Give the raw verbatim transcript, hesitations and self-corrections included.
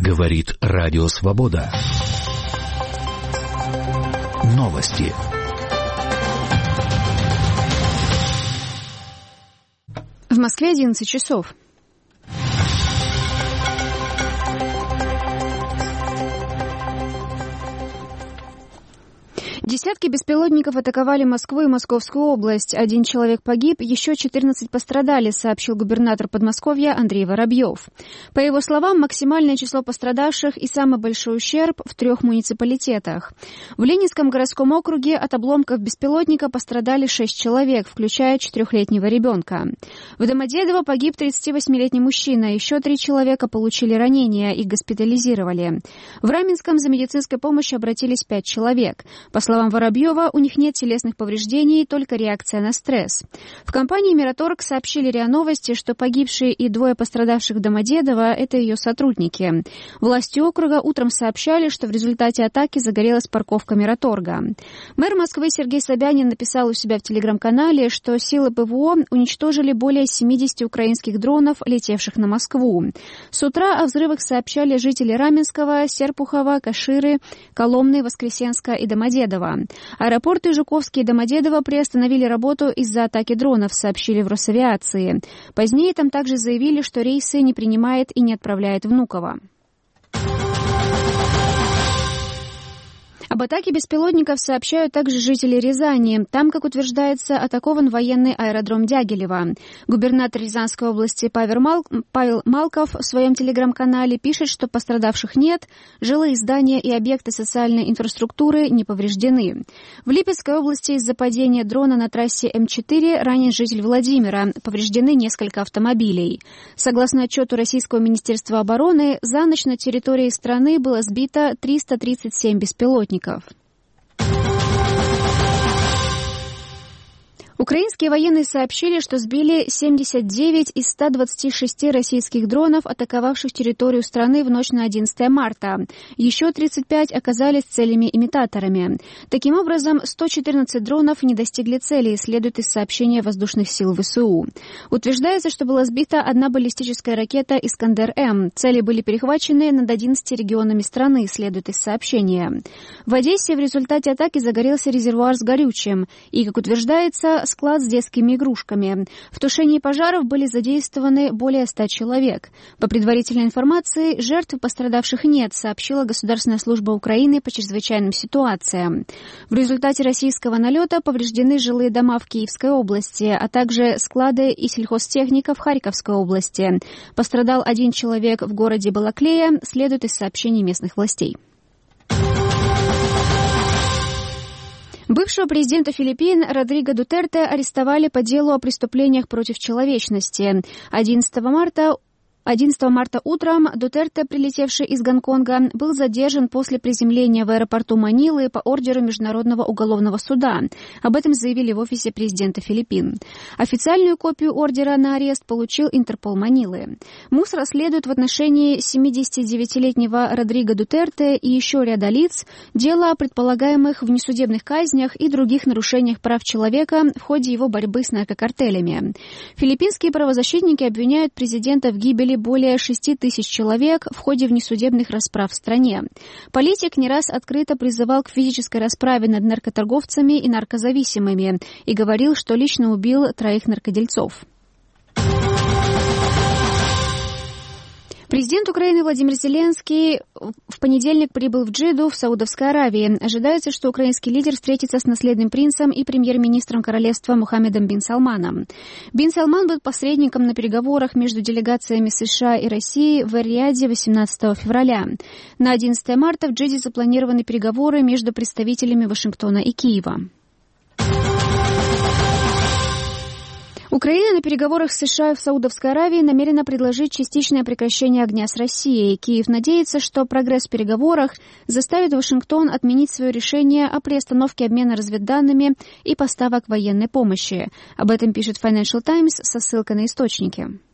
Говорит Радио Свобода. Новости. В Москве одиннадцать часов. Десятки беспилотников атаковали Москву и Московскую область. Один человек погиб, еще четырнадцать пострадали, сообщил губернатор Подмосковья Андрей Воробьев. По его словам, максимальное число пострадавших и самый большой ущерб в трех муниципалитетах. В Ленинском городском округе от обломков беспилотника пострадали шесть человек, включая четырехлетнего ребенка. В Домодедово погиб тридцативосьмилетний мужчина, еще три человека получили ранения и госпитализировали. В Раменском за медицинской помощью обратились пять человек. По словам Воробьева, у них нет телесных повреждений, только реакция на стресс. В компании «Мираторг» сообщили РИА Новости, что погибшие и двое пострадавших в Домодедово – это ее сотрудники. Власти округа утром сообщали, что в результате атаки загорелась парковка «Мираторга». Мэр Москвы Сергей Собянин написал у себя в телеграм-канале, что силы ПВО уничтожили более семидесяти украинских дронов, летевших на Москву. С утра о взрывах сообщали жители Раменского, Серпухова, Каширы, Коломны, Воскресенска и Домодедова. Аэропорты Жуковский и Домодедово приостановили работу из-за атаки дронов, сообщили в Росавиации. Позднее там также заявили, что рейсы не принимает и не отправляет Внуково. Об атаке беспилотников сообщают также жители Рязани. Там, как утверждается, атакован военный аэродром Дягилево. Губернатор Рязанской области Павел, Мал... Павел Малков в своем телеграм-канале пишет, что пострадавших нет, жилые здания и объекты социальной инфраструктуры не повреждены. В Липецкой области из-за падения дрона на трассе Эм четыре ранен житель Владимира. Повреждены несколько автомобилей. Согласно отчету Российского министерства обороны, за ночь на территории страны было сбито триста тридцать семь беспилотников. Украинские военные сообщили, что сбили семьдесят девять из ста двадцати шести российских дронов, атаковавших территорию страны в ночь на одиннадцатое марта. Еще тридцать пять оказались целями-имитаторами. Таким образом, сто четырнадцать дронов не достигли цели, следует из сообщения воздушных сил ВСУ. Утверждается, что была сбита одна баллистическая ракета «Искандер-М». Цели были перехвачены над одиннадцатью регионами страны, следует из сообщения. В Одессе в результате атаки загорелся резервуар с горючим и, как утверждается, склад с детскими игрушками. В тушении пожаров были задействованы более ста человек. По предварительной информации, жертв и пострадавших нет, сообщила Государственная служба Украины по чрезвычайным ситуациям. В результате российского налета повреждены жилые дома в Киевской области, а также склады и сельхозтехника в Харьковской области. Пострадал один человек в городе Балаклея, следует из сообщений местных властей. Бывшего президента Филиппин Родриго Дутерте арестовали по делу о преступлениях против человечности. одиннадцатого марта одиннадцатого марта утром Дутерте, прилетевший из Гонконга, был задержан после приземления в аэропорту Манилы по ордеру Международного уголовного суда. Об этом заявили в офисе президента Филиппин. Официальную копию ордера на арест получил Интерпол Манилы. МУС расследует в отношении семидесятидевятилетнего Родриго Дутерте и еще ряда лиц дело о предполагаемых внесудебных казнях и других нарушениях прав человека в ходе его борьбы с наркокартелями. Филиппинские правозащитники обвиняют президента в гибели более шести тысяч человек в ходе внесудебных расправ в стране. Политик не раз открыто призывал к физической расправе над наркоторговцами и наркозависимыми и говорил, что лично убил троих наркодельцов. Президент Украины Владимир Зеленский в понедельник прибыл в Джидду в Саудовской Аравии. Ожидается, что украинский лидер встретится с наследным принцем и премьер-министром королевства Мухаммедом бин Салманом. Бин Салман был посредником на переговорах между делегациями США и России в Эр-Рияде восемнадцатого февраля. На одиннадцатое марта в Джидде запланированы переговоры между представителями Вашингтона и Киева. Украина на переговорах с США в Саудовской Аравии намерена предложить частичное прекращение огня с Россией. Киев надеется, что прогресс в переговорах заставит Вашингтон отменить свое решение о приостановке обмена разведданными и поставок военной помощи. Об этом пишет Financial Times со ссылкой на источники.